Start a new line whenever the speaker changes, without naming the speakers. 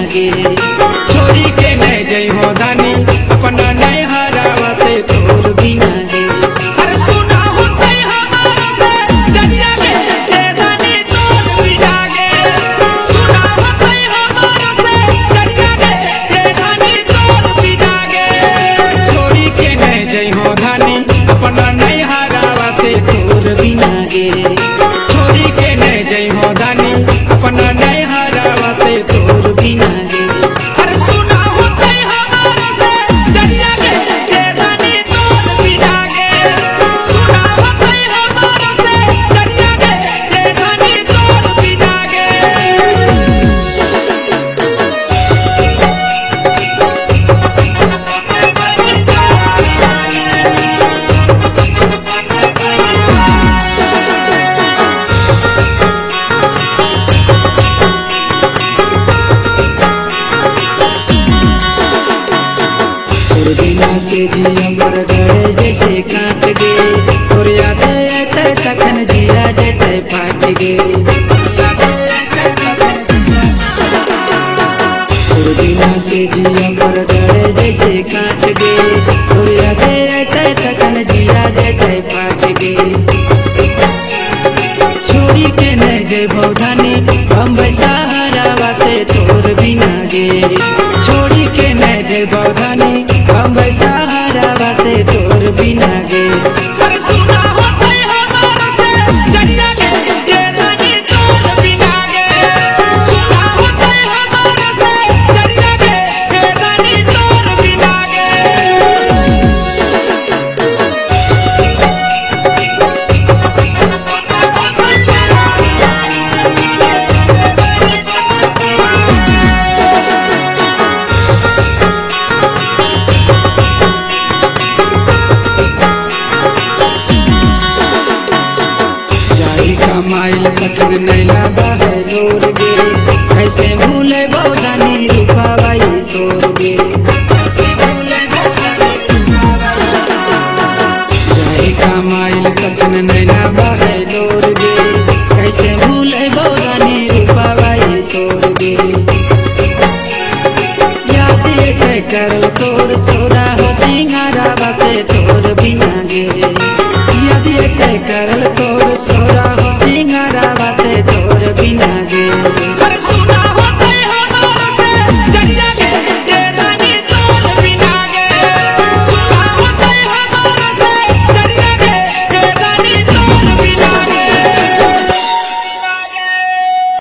गे। छोड़ी के नहीं जई हो धानी अपना नहीं हरावा से तोर बिना गे। अरे सुना होते हमारा से जलिया गे ए धानी तोर बिना गे। सुना होते हमारा से जलिया गे ए धानी तोर बिना गे। छोड़ी के नहीं जई हो धानी अपना नहीं हरावा से तोर बिना गे। छोड़ी के नहीं जई हो धानी अपना नहीं हरावा से तोर बिना गे। अरे सुना होते हमारा से जलिया गे ए धानी तोर बिना गे। सुना होते हमारा से जलिया गे ए धानी तोर बिना गे। बिना से जिया मर गए जैसे काट गे। और याद आते तखन जिया जैसे फाट गे। और बिना से जिया मर गए जैसे काट गे। और याद आते तखन जिया जैसे फाट गे। छोड़ी के नहीं गए भौधानी हम सहारावा से तोर बिना गे। छोड़ी के नहीं गए भौधानी हम सहारावा से तोर बिना गे। अरे सुना होते हमारा से जलिया गे ए धानी तोर बिना गे। सुना होते हमारा से जलिया गे ए धानी तोर बिना गे। माइल कठिन नैना बाहे लोर गे। कैसे भूले बौदानी रूपाबाई तोर गे। जाई का माइल कठिन नैना बाहे लोर गे। कैसे भूले बौदानी रूपाबाई तोर गे। याद ये करल तोर सोरा हो सिंगारा बाते तोर बिना गे। याद ये करल तोर